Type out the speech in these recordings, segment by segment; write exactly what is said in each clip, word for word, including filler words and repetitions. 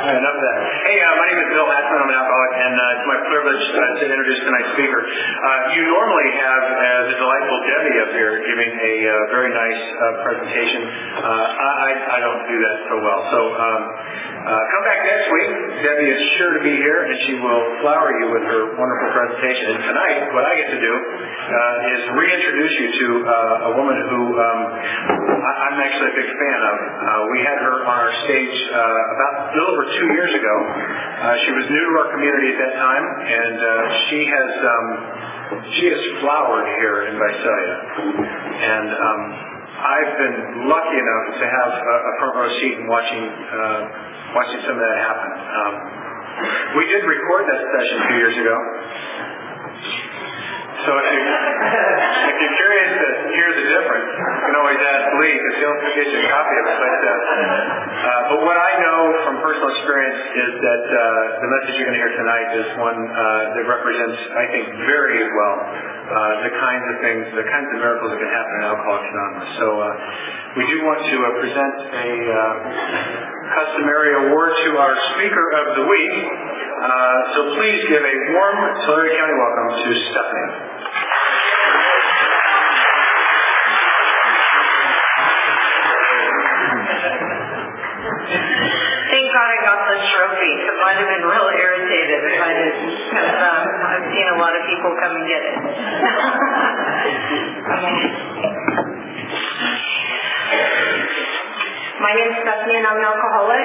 enough of that. Hey, uh, my name is Bill Hatzman. I'm an alcoholic, and uh, it's my privilege uh, to introduce tonight's speaker. Uh, you normally have uh, the delightful Debbie up here giving a uh, very nice uh, presentation. Uh, I, I don't do that so well. So um, uh, come back next week. Debbie is sure to be here, and she will flower you with her wonderful presentation. And tonight, what I get to do uh, is reintroduce you to uh, a woman who um, I, I'm actually a big fan of. Uh, we had her on our stage uh, about a little over two years ago. Uh, she was new to our community at that time, and uh, she has um, she has flowered here in Visalia. And um, I've been lucky enough to have a, a front row seat and watching uh, watching some of that happen. Um, we did record that session two years ago. So if, you, if you're curious to hear the difference, you can always ask Lee, because he'll get you a copy of it. But, uh, uh, but what I know from personal experience is that uh, the message you're going to hear tonight is one uh, that represents, I think, very well uh, the kinds of things, the kinds of miracles that can happen in Alcoholics Anonymous. So uh, we do want to uh, present a uh, customary award to our speaker of the week. Uh, so please give a warm Tulare County welcome to Stephanie. Thank God I got this trophy, because I'd have been real irritated if I didn't, because um, I've seen a lot of people come and get it. My name's Stephanie, and I'm an alcoholic.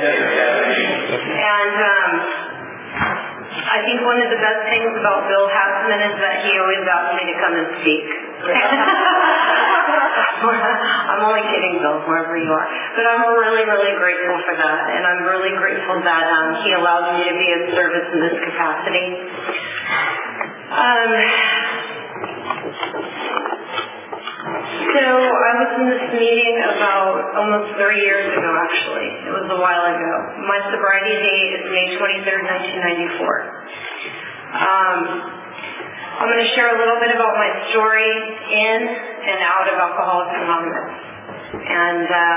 And um, I think one of the best things about Bill Hatzman is that he always asked me to come and speak. I'm only kidding, Bill, wherever you are. But I'm really, really grateful for that. And I'm really grateful that um, he allowed me to be of service in this capacity. Um, so I was in this meeting about almost thirty years ago, actually. It was a while ago. My sobriety date is May twenty-third, nineteen ninety-four. Um, I'm going to share a little bit about my story in and out of Alcoholics Anonymous. And uh,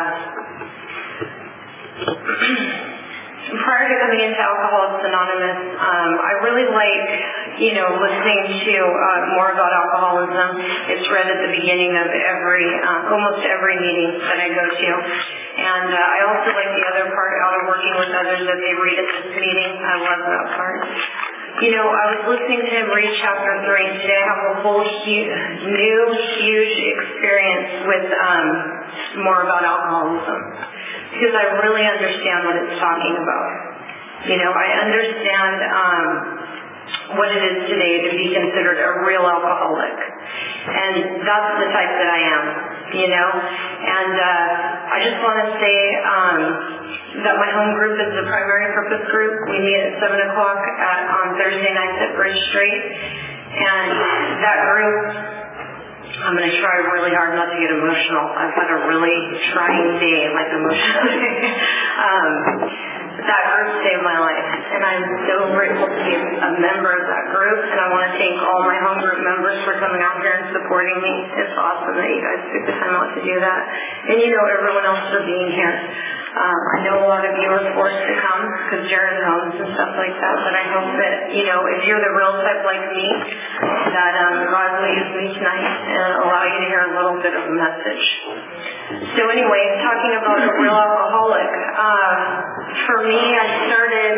prior to coming into Alcoholics Anonymous, um, I really like, you know, listening to uh, more about alcoholism. It's read at the beginning of every, uh, almost every meeting that I go to. And uh, I also like the other part, out of working with others, that they read at this meeting. I love that part. You know, I was listening to him read chapter three, and today I have a whole huge, new, huge experience with um, more about alcoholism, because I really understand what it's talking about. You know, I understand um, what it is today to be considered a real alcoholic, and that's the type that I am, you know. And uh, I just want to say um, that my home group is the primary purpose group. We meet at seven o'clock at, on Thursday nights at Bridge Street. And that group, I'm going to try really hard not to get emotional. I've had a really trying day, like emotionally. um, that group saved my life. And I'm so grateful to be a member of that group. And I want to thank all my home group members for coming out here and supporting me. It's awesome that you guys took the time out to do that. And you know, everyone else for being here. Um, I know a lot of you are forced to come because you're in homes and stuff like that, but I hope that, you know, if you're the real type like me, that um, God will use me tonight and allow you to hear a little bit of a message. So anyway, talking about a real alcoholic, uh, for me, I started,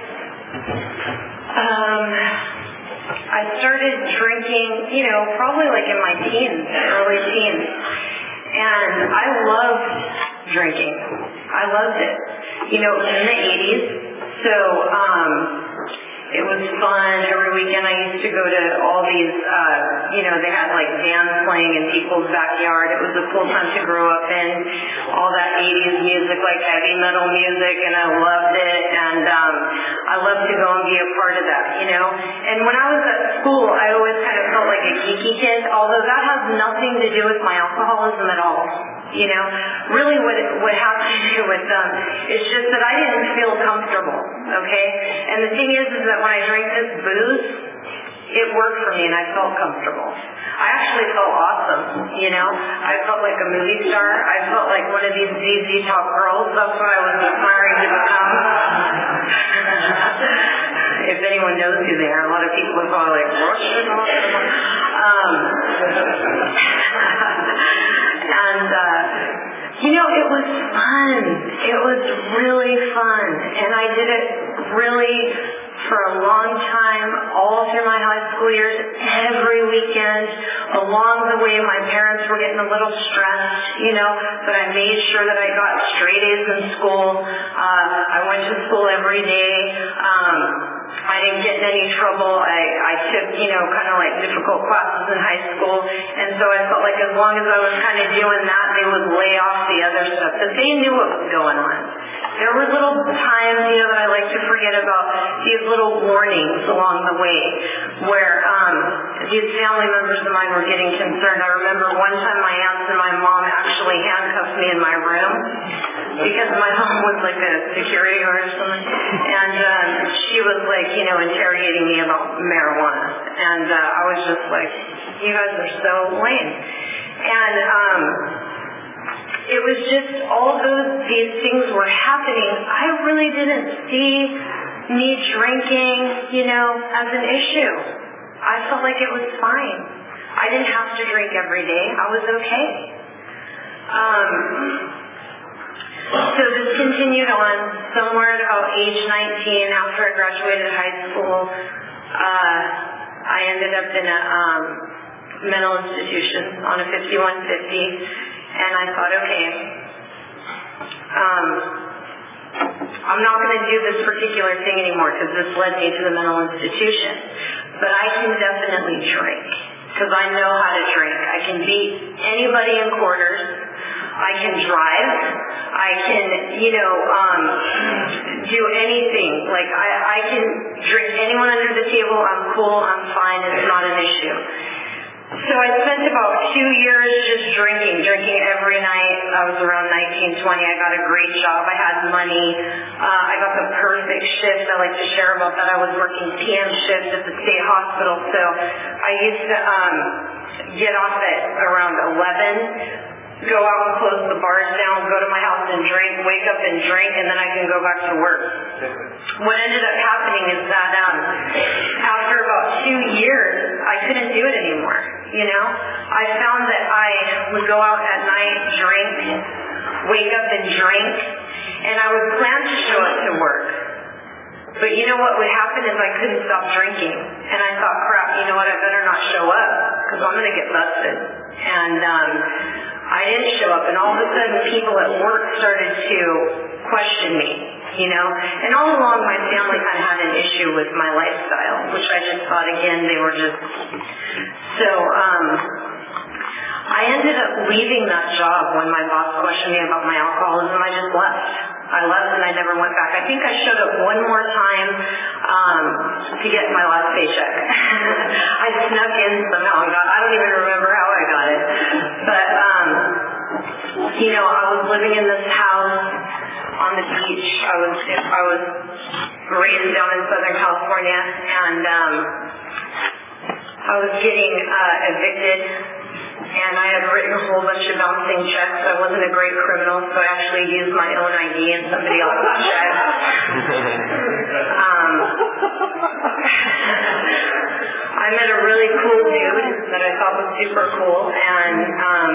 um, I started drinking, you know, probably like in my teens, early teens, and I loved drinking. I loved it. You know, it was in the eighties, so um, it was fun. Every weekend I used to go to all these, uh, you know, they had like bands playing in people's backyard. It was a cool time to grow up in. All that eighties music, like heavy metal music, and I loved it. And um, I loved to go and be a part of that, you know. And when I was at school, I always kind of felt like a geeky kid, although that has nothing to do with my alcoholism at all. You know, really what what has to do with them is just that I didn't feel comfortable, okay? And the thing is, is that when I drank this booze, it worked for me and I felt comfortable. I actually felt awesome, you know? I felt like a movie star. I felt like one of these Z Z Top girls. That's what I was aspiring to become. was fun. It was really fun. And I did it really for a long time, all through my high school years, every weekend. Along the way, my parents were getting a little stressed, you know, but I made sure that I got straight A's in school. Uh, I went to school every day. Um, I didn't get in any trouble. I, I took, you know, kind of like difficult classes in high school. And so I felt like as long as I was kind of doing that, they would lay off the other stuff. But they knew what was going on. There were little times, you know, that I like to forget about, these little warnings along the way where um, these family members of mine were getting concerned. I remember one time my aunts and my mom actually handcuffed me in my room because my mom was like a security guard or something. And um, she was like, you know, interrogating me about marijuana. And uh, I was just like, you guys are so lame. And um, it was just all those, these things were happening. I really didn't see me drinking, you know, as an issue. I felt like it was fine. I didn't have to drink every day. I was okay. Um, so this continued on somewhere at about age nineteen, after I graduated high school. Uh, I ended up in a um, mental institution on a fifty-one fifty, and I thought, okay, um, I'm not going to do this particular thing anymore because this led me to the mental institution. But I can definitely drink because I know how to drink. I can beat anybody in quarters. I can drive. I can, you know, um, do anything. Like, I, I can drink anyone under the table. I'm cool. I'm fine. It's not an issue. So I spent about two years just drinking, drinking every night. I was around nineteen, twenty. I got a great job. I had money. Uh, I got the perfect shift. I like to share about that. I was working P M shift at the state hospital. So I used to um, get off at around eleven, go out and close the bars down, go to my house and drink, wake up and drink, and then I can go back to work. What ended up happening is that um, after about two years, I couldn't do it anymore, you know? I found that I would go out at night, drink, wake up and drink, and I would plan to show up to work. But you know what would happen is I couldn't stop drinking. And I thought, crap, you know what, I better not show up because I'm going to get busted. And um, I didn't show up. And all of a sudden, people at work started to question me, you know. And all along, my family kind of had an issue with my lifestyle, which I just thought, again, they were just... So um, I ended up leaving that job when my boss questioned me about my alcoholism. I just left. I left and I never went back. I think I showed up one more time um, to get my last paycheck. I snuck in somehow. Got, I don't even remember how I got it. But, um, you know, I was living in this house on the beach. I was I was raised down in Southern California, and um, I was getting uh, evicted. And I had written a whole bunch of bouncing checks. I wasn't a great criminal, so I actually used my own I D and somebody else's check. um, I met a really cool dude that I thought was super cool, and um,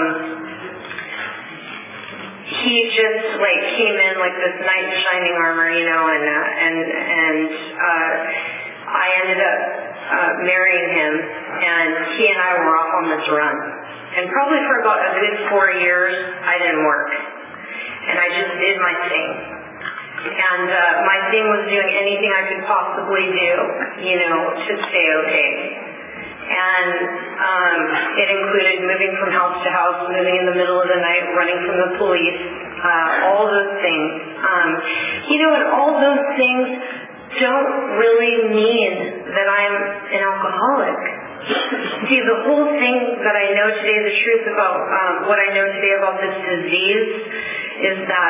he just like came in like this knight in shining armor, you know, and uh, and and uh, I ended up uh, marrying him, and he and I were off on this run. And probably for about a good four years, I didn't work. And I just did my thing. And uh, my thing was doing anything I could possibly do, you know, to stay okay. And um, it included moving from house to house, moving in the middle of the night, running from the police, uh, all those things. Um, you know, and all those things don't really mean that I'm an alcoholic. See, the whole thing that I know today, the truth about um, what I know today about this disease is that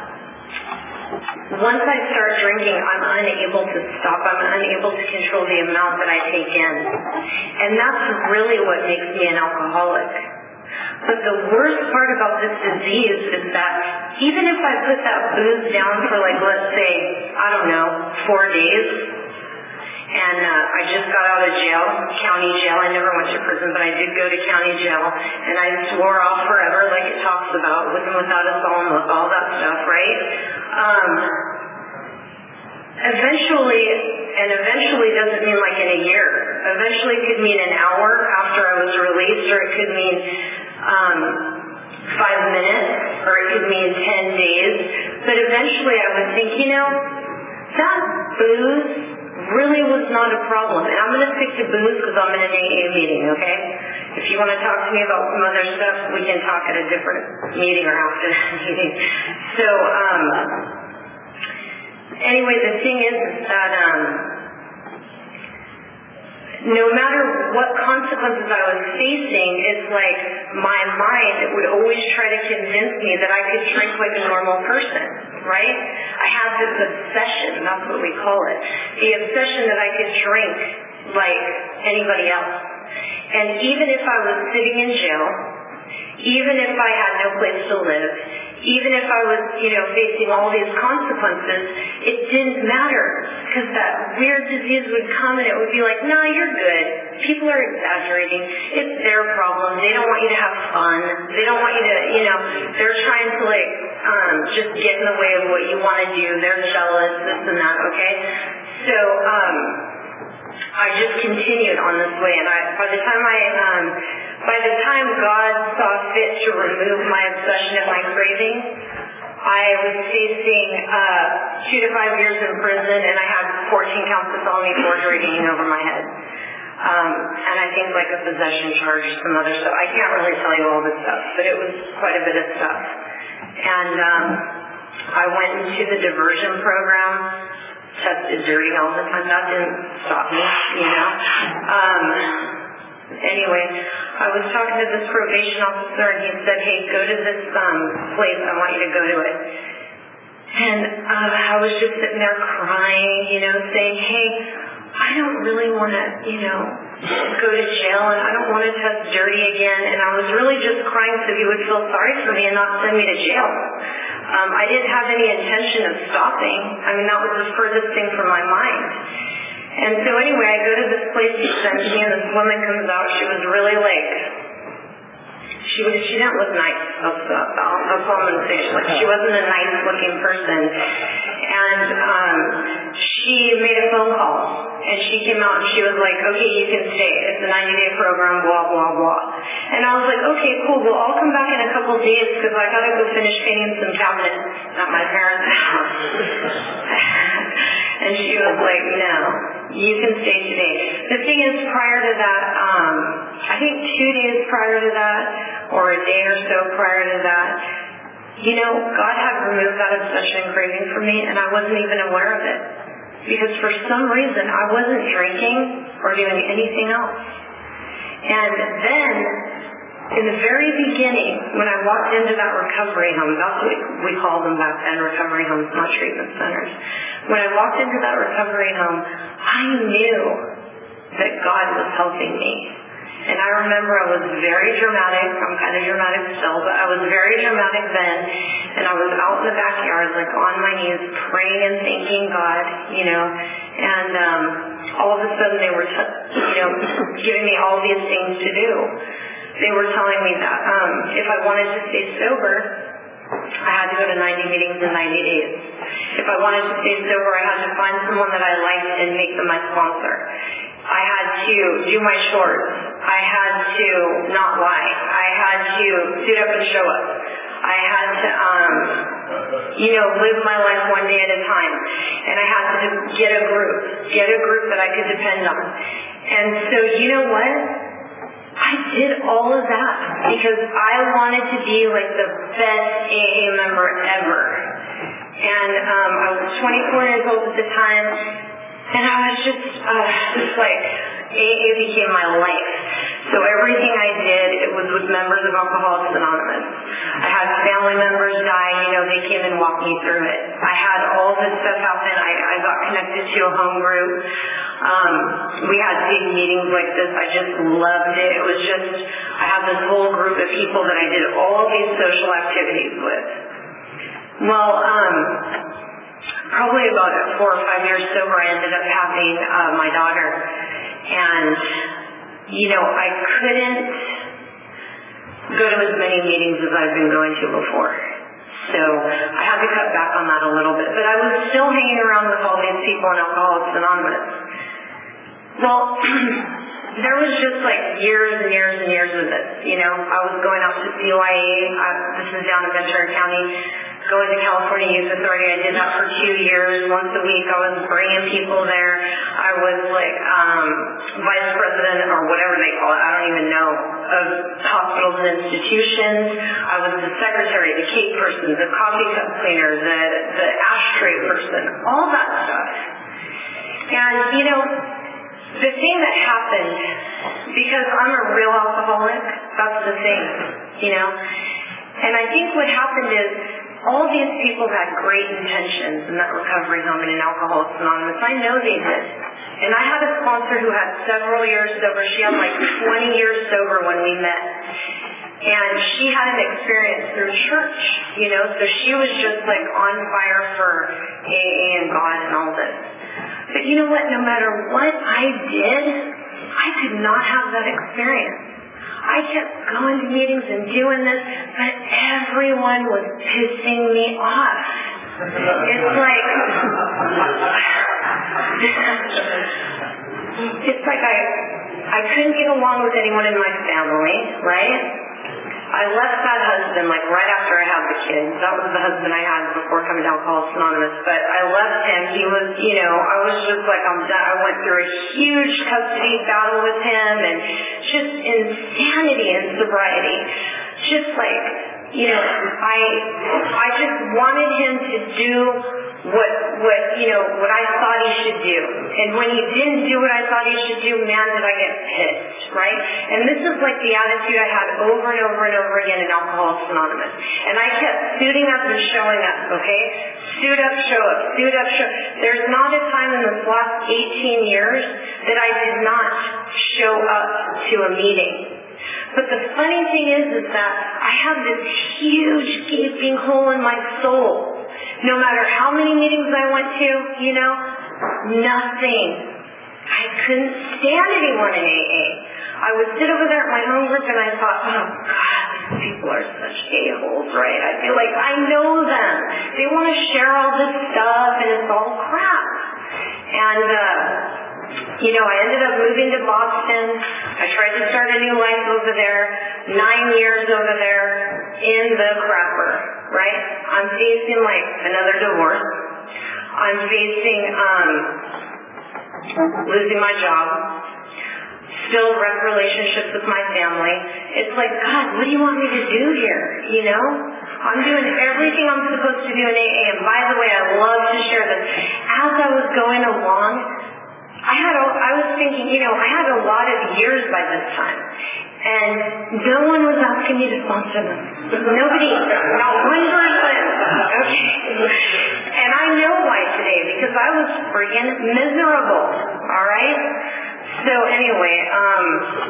once I start drinking, I'm unable to stop. I'm unable to control the amount that I take in. And that's really what makes me an alcoholic. But the worst part about this disease is that even if I put that booze down for like, let's say, I don't know, four days, And uh, I just got out of jail, county jail. I never went to prison, but I did go to county jail. And I swore off forever, like it talks about, with and without a psalm, with all that stuff, right? Um, eventually, and eventually doesn't mean like in a year. Eventually could mean an hour after I was released, or it could mean um, five minutes, or it could mean ten days. But eventually I would think, you know, that booze really was not a problem. And I'm going to stick to booze because I'm in an A A meeting, okay? If you want to talk to me about some other stuff, we can talk at a different meeting or after that meeting. So, um, anyway, the thing is, is that um, no matter what consequences I was facing, it's like my mind would always try to convince me that I could drink like a normal person, right? I have this obsession, that's what we call it, the obsession that I could drink like anybody else. And even if I was sitting in jail, even if I had no place to live, even if I was, you know, facing all these consequences, it didn't matter, because that weird disease would come and it would be like, nah, you're good. People are exaggerating. It's their problem. They don't want you to have fun. They don't want you to, you know, they're trying to like um, just get in the way of what you want to do. They're jealous, this and that, okay? So, um, I just continued on this way, and I, by the time I, um, by the time God saw fit to remove my obsession and my craving, I was facing uh, two to five years in prison, and I had fourteen counts of felony forgery hanging over my head, um, and I think like a possession charge or some other stuff. I can't really tell you all this stuff, but it was quite a bit of stuff. And um, I went into the diversion program. Tested dirty all the time. That didn't stop me, you know. Um, anyway, I was talking to this probation officer, and he said, hey, go to this um, place. I want you to go to it. And uh, I was just sitting there crying, you know, saying, hey, I don't really want to, you know, go to jail, and I don't want to test dirty again. And I was really just crying so he would feel sorry for me and not send me to jail. Um, I didn't have any intention of stopping. I mean, that was the furthest thing from my mind. And so anyway, I go to this place he sent me, and this woman comes out. She was really like, she was, she didn't look nice. That's, that's, that's all I'm going to say. She, like, she wasn't a nice-looking person. And um, she made a phone call, and she came out, and she was like, okay, you can stay. It's a ninety-day program, blah, blah, blah. And I was like, okay, cool. Well, I'll come back in a couple days because I got to go finish painting some cabinets at my parents' house. And she was like, no, you can stay today. The thing is, prior to that, um, I think two days prior to that, or a day or so prior to that, you know, God had removed that obsession and craving from me, and I wasn't even aware of it. Because for some reason, I wasn't drinking or doing anything else. And then, in the very beginning, when I walked into that recovery home, that's what we called them back then, recovery homes, not treatment centers. When I walked into that recovery home, I knew that God was helping me. And I remember I was very dramatic. I'm kind of dramatic still, but I was very dramatic then. And I was out in the backyard, like on my knees, praying and thanking God, you know. And um, all of a sudden they were, t- you know, giving me all these things to do. They were telling me that um, if I wanted to stay sober, I had to go to ninety meetings in ninety days. If I wanted to stay sober, I had to find someone that I liked and make them my sponsor. I had to do my chores. I had to not lie. I had to suit up and show up. I had to, um, you know, live my life one day at a time. And I had to get a group, get a group that I could depend on. And so, you know what? I did all of that because I wanted to be like the best A A member ever. And um, I was twenty-four years old at the time, and I was just, uh, just like, A A became my life. So everything I did, it was with members of Alcoholics Anonymous. I had family members die, you know, they came and walked me through it. I had all this stuff happen. I, I got connected to a home group. Um, we had big meetings like this. I just loved it. It was just, I had this whole group of people that I did all these social activities with. Well, um, probably about four or five years sober, I ended up having uh, my daughter. And, you know, I couldn't go to as many meetings as I've been going to before. So I had to cut back on that a little bit. But I was still hanging around with all these people in Alcoholics Anonymous. Well, there was just like years and years and years of this. You know, I was going out to C Y A. Uh, this is down in Ventura County. Going to California Youth Authority. I did that for two years. Once a week, I was bringing people there. I was like um, vice president or whatever they call it. I don't even know, of hospitals and institutions. I was the secretary, the cake person, the coffee cup cleaner, the, the ashtray person, all that stuff. And, you know, the thing that happened, because I'm a real alcoholic, that's the thing, you know. And I think what happened is, all these people had great intentions in that recovery home and in Alcoholics Anonymous. I know they did. And I had a sponsor who had several years sober. She had like twenty years sober when we met. And she had an experience through church, you know, so she was just like on fire for A A and God and all this. But you know what? No matter what I did, I could not have that experience. I kept going to meetings and doing this, but everyone was pissing me off. It's like, it's like I, I couldn't get along with anyone in my family, right? I left that husband like right after I had the kids. That was the husband I had before coming to Alcoholics Anonymous. But I left him. He was, you know, I was just like, I'm done. I went through a huge custody battle with him and just insanity and sobriety. Just like, you know, I, I just wanted him to do what, what, you know, what I thought he should do. And when he didn't do what I thought he should do, man, did I get pissed, right? And this is like the attitude I had over and over and over again in Alcoholics Anonymous. And I kept suiting up and showing up, okay? Suit up, show up, suit up, show up. There's not a time in this last eighteen years that I did not show up to a meeting. But the funny thing is, is that I have this huge gaping hole in my soul. No matter how many meetings I went to, you know, nothing. I couldn't stand anyone in A A. I would sit over there at my home group and I thought, oh God, these people are such a-holes, right? I feel like I know them. They want to share all this stuff and it's all crap. And, uh, you know, I ended up moving to Boston. I tried to start a new life over there. Nine years over there in the crapper, right? I'm facing like another divorce. I'm facing um, losing my job. Still wrecked relationships with my family. It's like, God, what do you want me to do here? You know? I'm doing everything I'm supposed to do in A A. And by the way, I love to share this. As I was going along, I had a, I was thinking, you know, I had a lot of years by this time. And no one was asking me to sponsor them. Nobody, not one person. Okay. And I know why today, because I was friggin' miserable. All right? So anyway, um,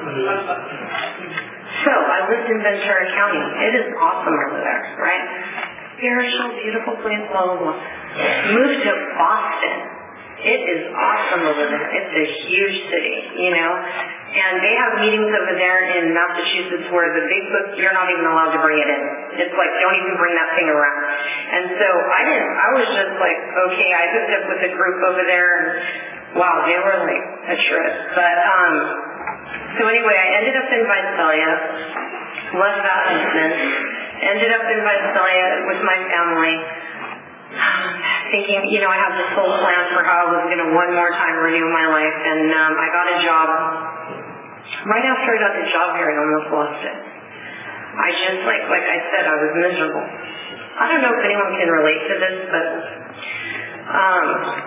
so I lived in Ventura County. It is awesome over there, right? Spiritual, beautiful place, blah, blah, blah. Moved to Boston. It is awesome over there. It's a huge city, you know. And they have meetings over there in Massachusetts where the big book, you're not even allowed to bring it in. It's like, don't even bring that thing around. And so I didn't, I was just like, okay, I hooked up with a group over there and wow, they were like a trip. But, um, so anyway, I ended up in Visalia, left that husband, ended up in Visalia with my family. Thinking, you know, I had this whole plan for how I was going to one more time renew my life, and um, I got a job. Right after I got the job here, I almost lost it. I just, like, like I said, I was miserable. I don't know if anyone can relate to this, but, um,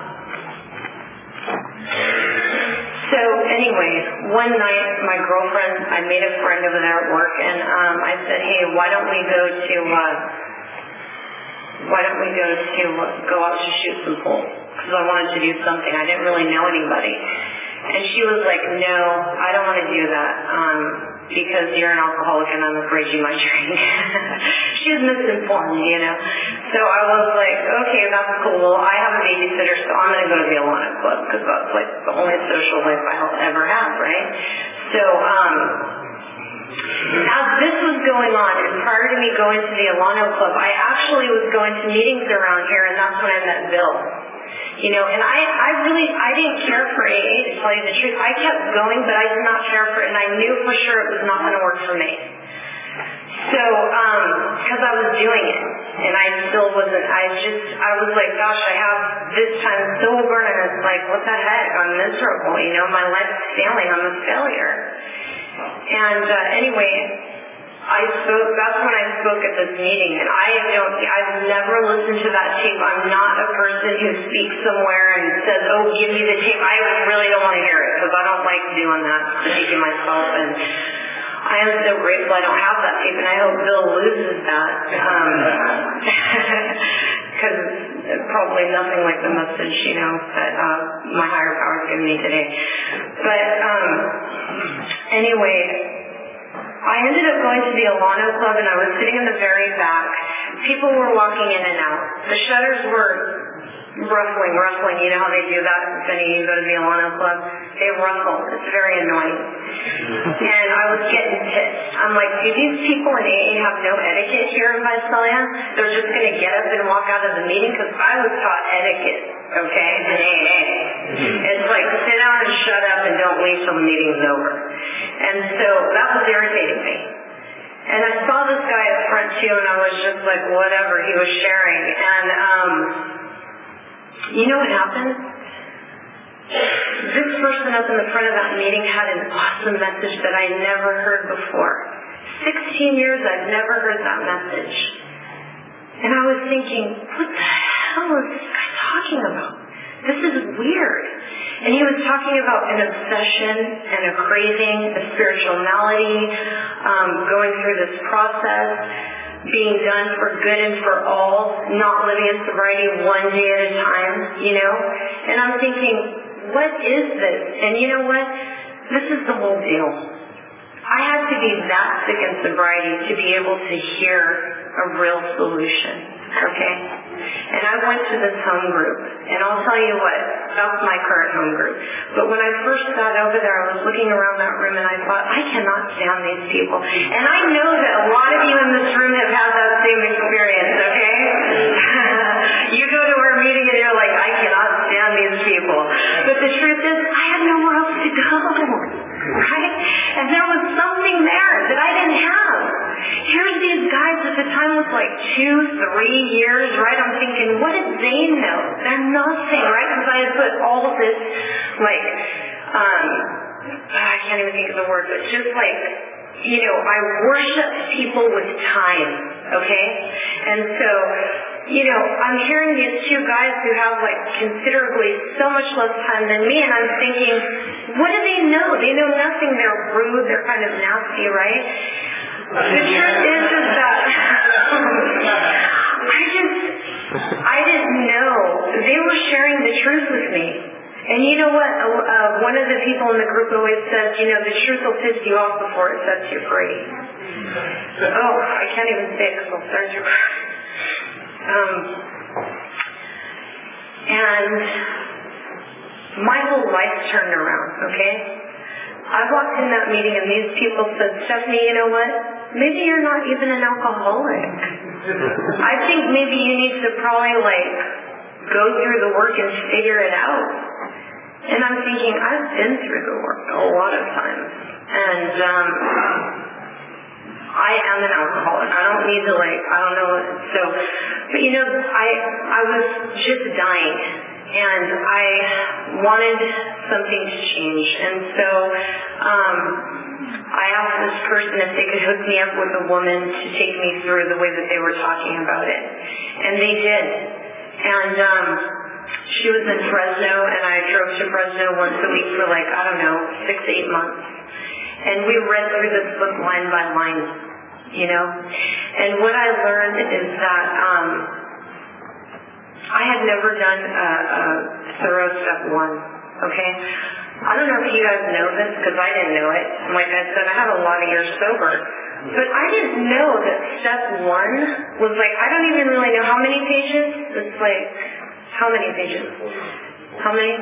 so anyway, one night, my girlfriend, I made a friend over there at work, and um, I said, hey, why don't we go to, uh, why don't we go to go out to shoot some pool? Because I wanted to do something. I didn't really know anybody. And she was like, no, I don't want to do that um, because you're an alcoholic and I'm afraid you might drink. She was misinformed, you know. So So I was like, okay, that's cool. I have a babysitter, so I'm going to go to the Alana Club because that's like the only social life I'll ever have, right? So um, as this was going on, and prior to me going to the Alana Club, I actually was going to meetings around here, and that's when I met Bill. You know, and I, I really, I didn't care for A A, to tell you the truth. I kept going, but I did not care for it, and I knew for sure it was not going to work for me. So, um, because I was doing it, and I still wasn't, I just, I was like, gosh, I have this time sober, and it's like, what the heck, I'm miserable, you know, my life's failing, I'm a failure. And uh, anyway, I spoke, that's when I spoke at this meeting, and I don't, I've never listened to that tape. I'm not a person who speaks somewhere and says, oh, give me the tape. I really don't want to hear it, because I don't like doing that, critiquing myself, and I am so grateful I don't have that tape, and I hope Bill loses that, because um, it's probably nothing like the message, you know, that uh, my higher power's given me today. But um, anyway, I ended up going to the Alana Club, and I was sitting in the very back. People were walking in and out. The shutters were ruffling, ruffling. You know how they do that if any of you go to the Alana Club? They ruffle. It's very annoying. And I was getting pissed. I'm like, do these people in A A have no etiquette here in Visalia? They're just going to get up and walk out of the meeting? Because I was taught etiquette, okay, in A A. It's like, sit down and shut up and don't leave till the meeting's over. And so that was irritating me. And I saw this guy up front too, and I was just like, whatever, he was sharing. And um, you know what happened? This person up in the front of that meeting had an awesome message that I never heard before. Sixteen years I've never heard that message. And I was thinking, what the hell is this guy talking about? This is weird. And he was talking about an obsession and a craving, a spiritual malady, um, going through this process, being done for good and for all, not living in sobriety one day at a time, you know? And I'm thinking, what is this? And you know what? This is the whole deal. I had to be that sick in sobriety to be able to hear a real solution, okay? And I went to this home group, and I'll tell you what, that's my current home group. But when I first got over there, I was looking around that room, and I thought, I cannot stand these people. And I know that a lot of you in this room have had that same experience, okay? You go to our meeting, and you're like, I cannot stand these people. But the truth is, I had nowhere else to go, right? And there was something there that I didn't have. Here's these guys at the time was like two, three years, right? I'm thinking, what did they know? They're nothing, right? Because I had put all of this, like, um, I can't even think of the word, but just like, you know, I worship people with time, okay? And so, you know, I'm hearing these two guys who have like considerably so much less time than me, and I'm thinking, what do they know? They know nothing. They're rude. They're kind of nasty, right? The truth is, is that I just, I didn't know. They were sharing the truth with me. And you know what? Uh, one of the people in the group always says, you know, the truth will piss you off before it sets you free. Oh, I can't even say it because I'll start to cry. Um, and my whole life turned around, okay? I walked in that meeting and these people said, Stephanie, you know what? Maybe you're not even an alcoholic. I think maybe you need to probably like go through the work and figure it out. And I'm thinking, I've been through the work a lot of times. And um, I am an alcoholic. I don't need to like, I don't know. So, but you know, I I was just dying. And I wanted something to change. And so um, I asked this person if they could hook me up with a woman to take me through the way that they were talking about it. And they did. And um, she was in Fresno, and I drove to Fresno once a week for like, I don't know, six, eight months. And we read through this book line by line, you know. And what I learned is that um, I had never done a, a thorough step one, okay? I don't know if you guys know this because I didn't know it. Like I said, I had a lot of years sober. But I didn't know that step one was like, I don't even really know how many pages. It's like, how many pages? How many?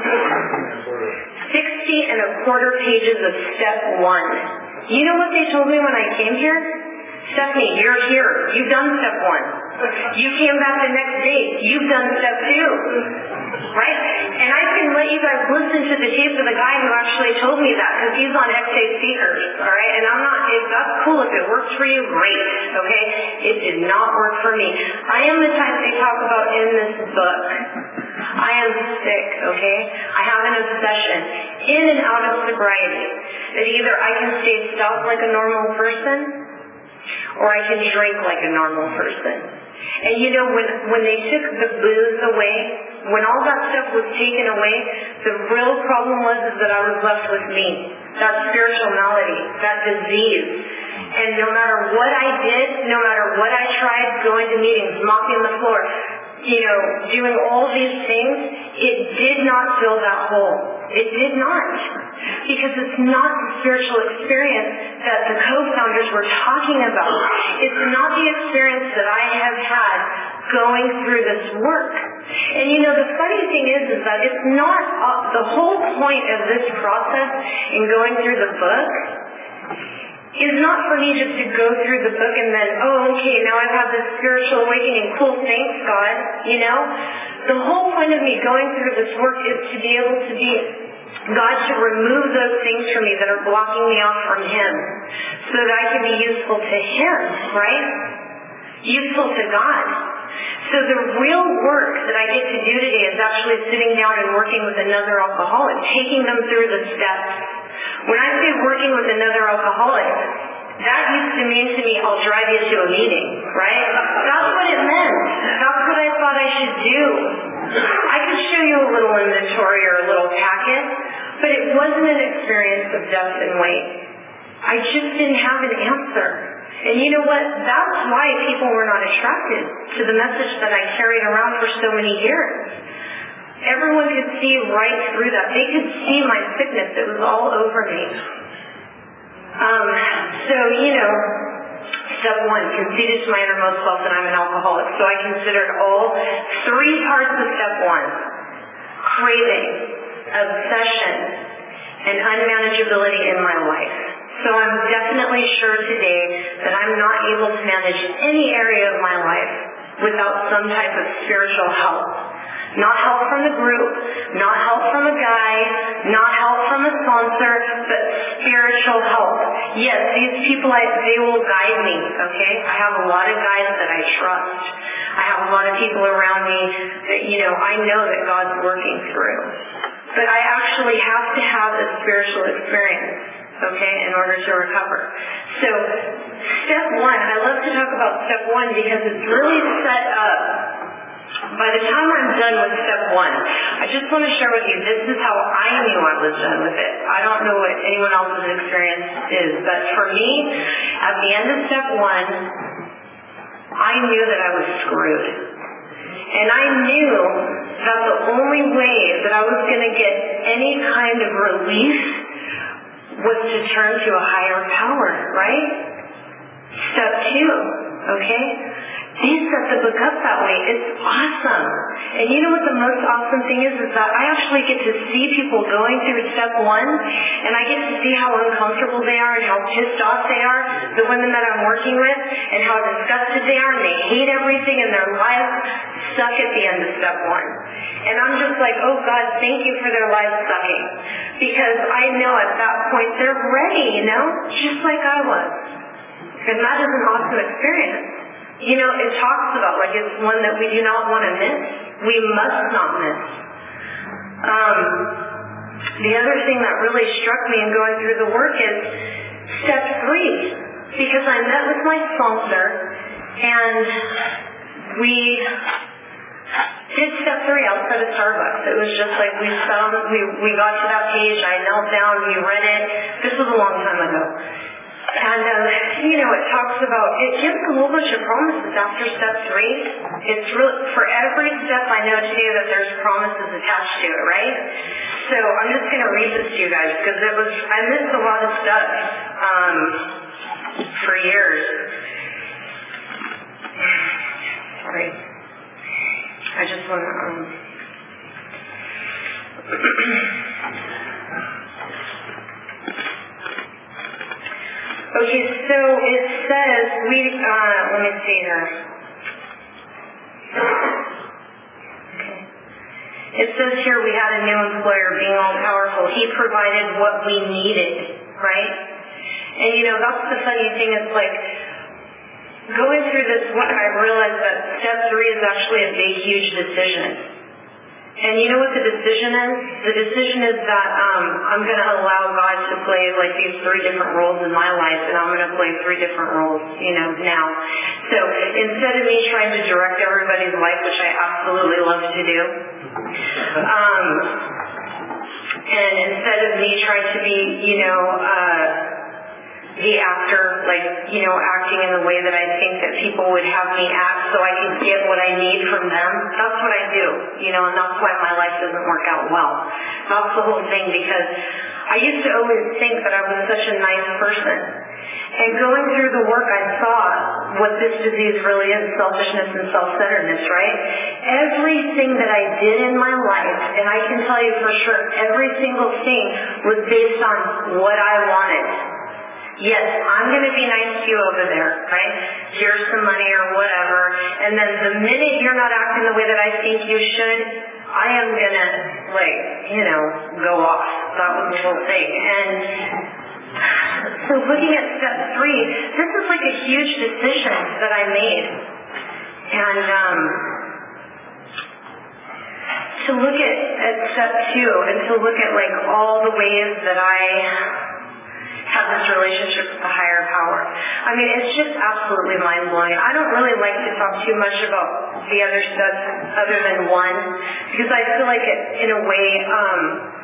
sixty and a quarter pages of step one. You know what they told me when I came here? Stephanie, you're here. You've done step one. You came back the next day. You've done step two. Right? And I can let you guys listen to the tape of the guy who actually told me that, because he's on X A speakers. All right? And I'm not, if that's cool. If it works for you, great. Okay? It did not work for me. I am the type they talk about in this book. I am sick, okay? I have an obsession in and out of sobriety that either I can stay stopped like a normal person or I can drink like a normal person. And you know, when, when they took the booze away, when all that stuff was taken away, the real problem was is that I was left with me, that spiritual malady, that disease. And no matter what I did, no matter what I tried, going to meetings, mopping the floor, you know, doing all these things, it did not fill that hole. It did not. Because it's not the spiritual experience that the co-founders were talking about. It's not the experience that I have had going through this work. And you know, the funny thing is, is that it's not, uh, the whole point of this process in going through the book is not for me just to go through the book and then, oh, okay, now I've had this spiritual awakening. Cool, thanks, God. You know? The whole point of me going through this work is to be able to be, God to remove those things from me that are blocking me off from Him so that I can be useful to Him, right? Useful to God. So the real work that I get to do today is actually sitting down and working with another alcoholic, taking them through the steps. When I say working with another alcoholic, that used to mean to me, I'll drive you to a meeting, right? That's what it meant. That's what I thought I should do. I could show you a little inventory or a little packet, but it wasn't an experience of depth and weight. I just didn't have an answer. And you know what? That's why people were not attracted to the message that I carried around for so many years. Everyone could see right through that. They could see my sickness. It was all over me. Um, so, you know, step one, conceded to my innermost self that I'm an alcoholic. So I considered all three parts of step one: craving, obsession, and unmanageability in my life. So I'm definitely sure today that I'm not able to manage any area of my life without some type of spiritual help. Not help from the group, not help from a guy, not help from a sponsor, but spiritual help. Yes, these people, I, they will guide me, okay? I have a lot of guys that I trust. I have a lot of people around me that, you know, I know that God's working through. But I actually have to have a spiritual experience, okay, in order to recover. So, step one, I love to talk about step one because it's really set up. By the time I'm done with step one, I just want to share with you, this is how I knew I was done with it. I don't know what anyone else's experience is, but for me, at the end of step one, I knew that I was screwed. And I knew that the only way that I was going to get any kind of relief was to turn to a higher power, right? Step two, okay? They set the book up that way. It's awesome. And you know what the most awesome thing is? Is that I actually get to see people going through step one, and I get to see how uncomfortable they are and how pissed off they are, the women that I'm working with, and how disgusted they are, and they hate everything in their lives suck at the end of step one. And I'm just like, oh God, thank you for their lives sucking. Because I know at that point they're ready, you know? Just like I was. And that is an awesome experience. You know, it talks about, like, it's one that we do not want to miss. We must not miss. Um, the other thing that really struck me in going through the work is step three. Because I met with my sponsor, and we did step three outside of Starbucks. It was just like we found, we, we got to that page, I knelt down, we read it. This was a long time ago. And, um, you know, it talks about, it gives a whole bunch of promises after step three. It's really, for every step I know today that there's promises attached to it, right? So I'm just going to read this to you guys because it was, I missed a lot of stuff. Um, for years. Sorry. I just want to... Um, okay, so it says, we, uh, let me see here. Okay. It says here we had a new employer being all powerful. He provided what we needed, right? And you know, that's the funny thing, it's like, going through this, what I realized that step three is actually a big, huge decision. And you know what the decision is? The decision is that um, I'm going to allow God to play like these three different roles in my life, and I'm going to play three different roles, you know, now. So instead of me trying to direct everybody's life, which I absolutely love to do, um, and instead of me trying to be, you know, uh, the actor, like, you know, acting in the way that I think that people would have me act so I can get what I need from them. That's what I do, you know, and that's why my life doesn't work out well. That's the whole thing, because I used to always think that I was such a nice person. And going through the work, I saw what this disease really is, selfishness and self-centeredness, right? Everything that I did in my life, and I can tell you for sure, every single thing was based on what I wanted. Yes, I'm going to be nice to you over there, right? Here's some money or whatever. And then the minute you're not acting the way that I think you should, I am going to, like, you know, go off. That was the whole thing. And so looking at step three, this is like a huge decision that I made. And um, to look at, at step two and to look at, like, all the ways that I have this relationship with the higher power. I mean, it's just absolutely mind-blowing. I don't really like to talk too much about the other steps other than one, because I feel like it, in a way, um,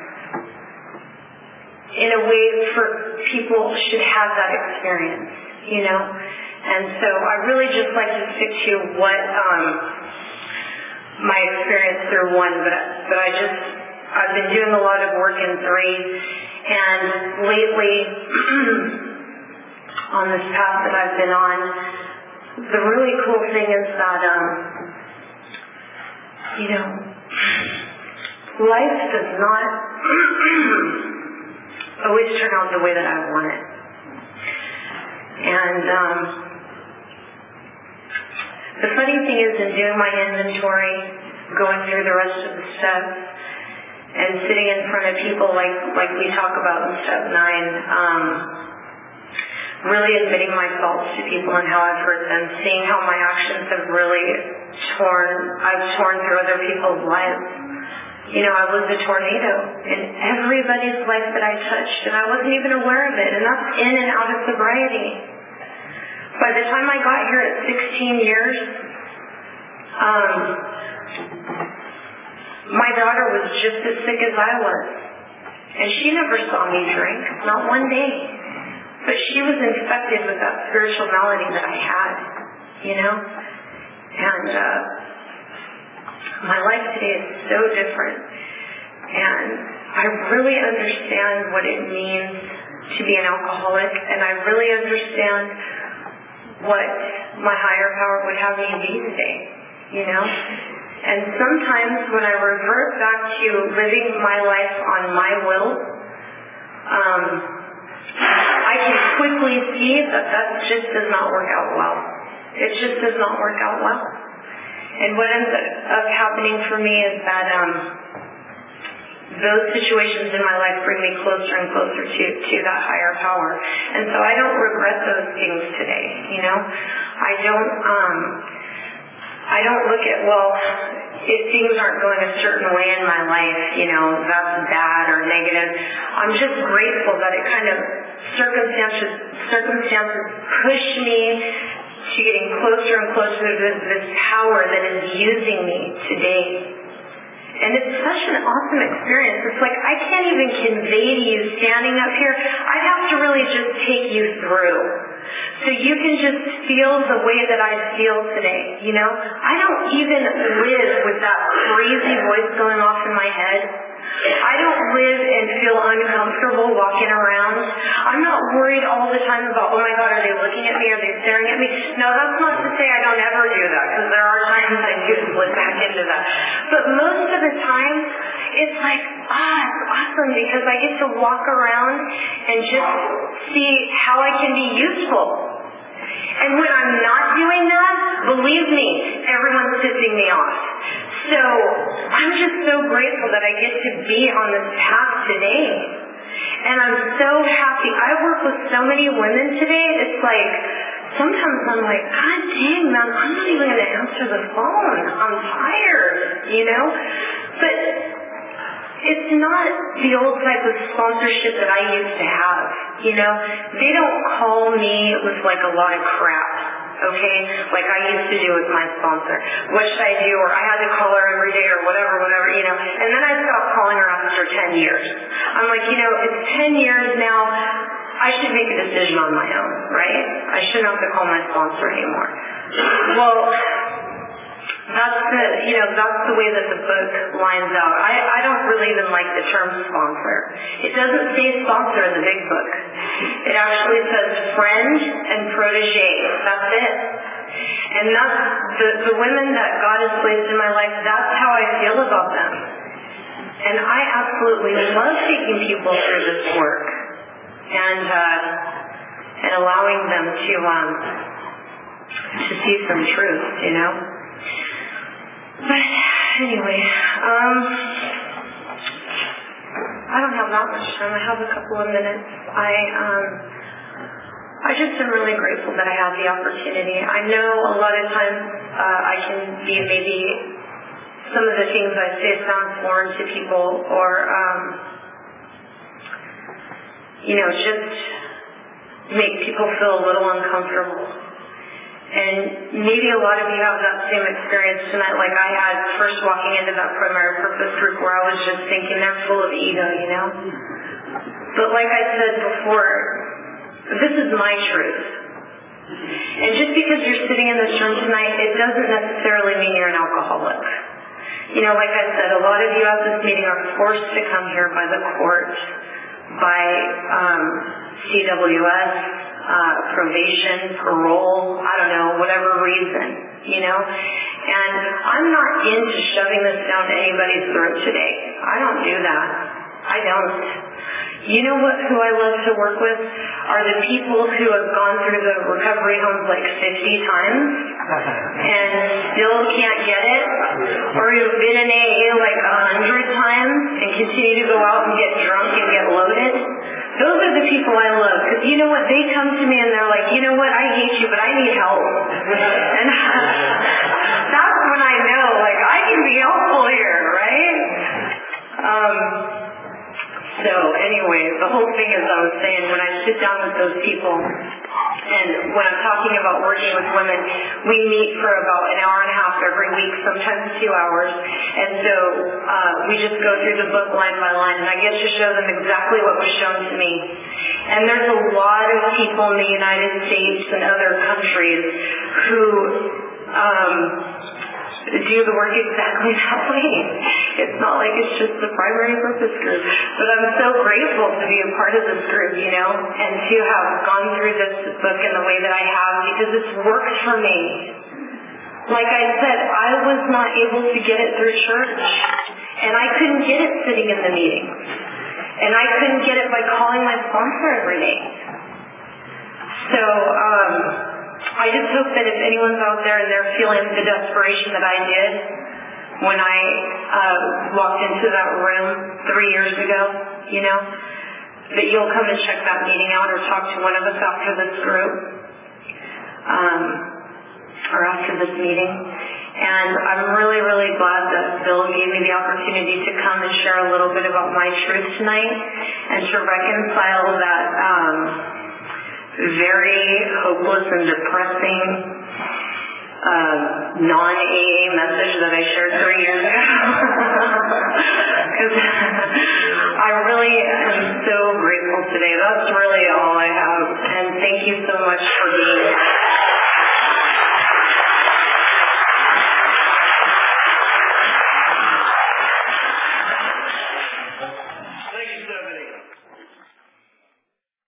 in a way for people should have that experience, you know? And so I really just like to stick to what um, my experience through one, but, but I just, I've been doing a lot of work in three. And lately, on this path that I've been on, the really cool thing is that, um, you know, life does not always turn out the way that I want it. And um, the funny thing is, in doing my inventory, going through the rest of the steps, and sitting in front of people like like we talk about in step nine, um, really admitting my faults to people and how I've hurt them, seeing how my actions have really torn, I've torn through other people's lives. You know, I was a tornado in everybody's life that I touched, and I wasn't even aware of it, and that's in and out of sobriety. By the time I got here at sixteen years, um, my daughter was just as sick as I was. And she never saw me drink, not one day. But she was infected with that spiritual malady that I had, you know? And uh, my life today is so different. And I really understand what it means to be an alcoholic, and I really understand what my higher power would have me be today, you know? And sometimes when I revert back to living my life on my will, um, I can quickly see that that just does not work out well. It just does not work out well. And what ends up happening for me is that um, those situations in my life bring me closer and closer to, to that higher power. And so I don't regret those things today, you know? I don't... Um, I don't look at, well, if things aren't going a certain way in my life, you know, that's bad or negative. I'm just grateful that it kind of, circumstances, circumstances push me to getting closer and closer to this, this power that is using me today. And it's such an awesome experience. It's like I can't even convey to you standing up here. I have to really just take you through. So you can just feel the way that I feel today, you know? I don't even live with that crazy voice going off in my head. I don't live and feel uncomfortable walking around. I'm not worried all the time about, oh my God, are they looking at me? Are they staring at me? No, that's not to say I don't ever do that, because there are times I do slip back into that. But most of the time, it's like, ah, it's awesome because I get to walk around and just see how I can be useful. And when I'm not doing that, believe me, everyone's pissing me off. So I'm just so grateful that I get to be on this path today. And I'm so happy. I work with so many women today, it's like, sometimes I'm like, God dang, man, I'm not even going to answer the phone. I'm tired, you know? But it's not the old type of sponsorship that I used to have, you know? They don't call me with like a lot of crap, okay? Like I used to do with my sponsor. What should I do? Or I had to call her every day or whatever, whatever, you know? And then I stopped calling her after ten years. I'm like, you know, it's ten years now. I should make a decision on my own, right? I shouldn't have to call my sponsor anymore. Well, that's the, you know, that's the way that the book lines out. I, I don't really even like the term sponsor. It doesn't say sponsor in the big book. It actually says friend and protege. That's it. And that's the, the women that God has placed in my life, that's how I feel about them. And I absolutely love taking people through this work and uh, and allowing them to um, to see some truth, you know. But anyway, um, I don't have that much time. I have a couple of minutes. I um, I just am really grateful that I have the opportunity. I know a lot of times uh, I can be maybe some of the things I say sound foreign to people, or um, you know, just make people feel a little uncomfortable. And maybe a lot of you have that same experience tonight, like I had first walking into that primary purpose group, where I was just thinking they're full of ego, you know? But like I said before, this is my truth. And just because you're sitting in this room tonight, it doesn't necessarily mean you're an alcoholic. You know, like I said, a lot of you at this meeting are forced to come here by the court, by um, C W S, uh, probation, parole, I don't know, whatever reason, you know. And I'm not into shoving this down to anybody's throat today. I don't do that. I don't. You know what? Who I love to work with are the people who have gone through the recovery homes like fifty times and still can't get it, or who've been in A A like a hundred times and continue to go out and get drunk and get loaded. Those are the people I love, because you know what? They come to me and they're like, you know what? I hate you, but I need help. And that's when I know, like, I can be helpful here, right? Um... So anyway, the whole thing is, I was saying, when I sit down with those people, and when I'm talking about working with women, we meet for about an hour and a half every week, sometimes two hours. And so uh, we just go through the book line by line, and I get to show them exactly what was shown to me. And there's a lot of people in the United States and other countries who um, do the work exactly that way. It's not like it's just the primary purpose group. But I'm so grateful to be a part of this group, you know, and to have gone through this book in the way that I have, because it's worked for me. Like I said, I was not able to get it through church, and I couldn't get it sitting in the meeting. And I couldn't get it by calling my sponsor every day. So, um... I just hope that if anyone's out there and they're feeling the desperation that I did when I uh, walked into that room three years ago, you know, that you'll come and check that meeting out or talk to one of us after this group, um, or after this meeting. And I'm really, really glad that Bill gave me the opportunity to come and share a little bit about my truth tonight and to reconcile that um, very hopeless and depressing uh, non-A A message that I shared three years ago. Because I really am so grateful today. That's really all I have. And thank you so much for being